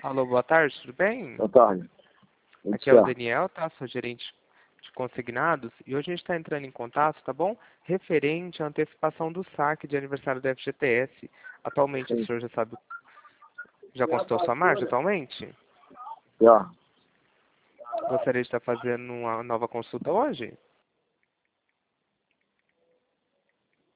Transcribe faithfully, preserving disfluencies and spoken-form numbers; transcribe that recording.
Alô, boa tarde, tudo bem? Boa tarde. Aqui é o Daniel, tá? Sou gerente de consignados. E hoje a gente está entrando em contato, tá bom? Referente à antecipação do saque de aniversário da F G T S. Atualmente, Sim. o senhor já sabe, já consultou sua margem atualmente? Já. Gostaria de estar fazendo uma nova consulta hoje?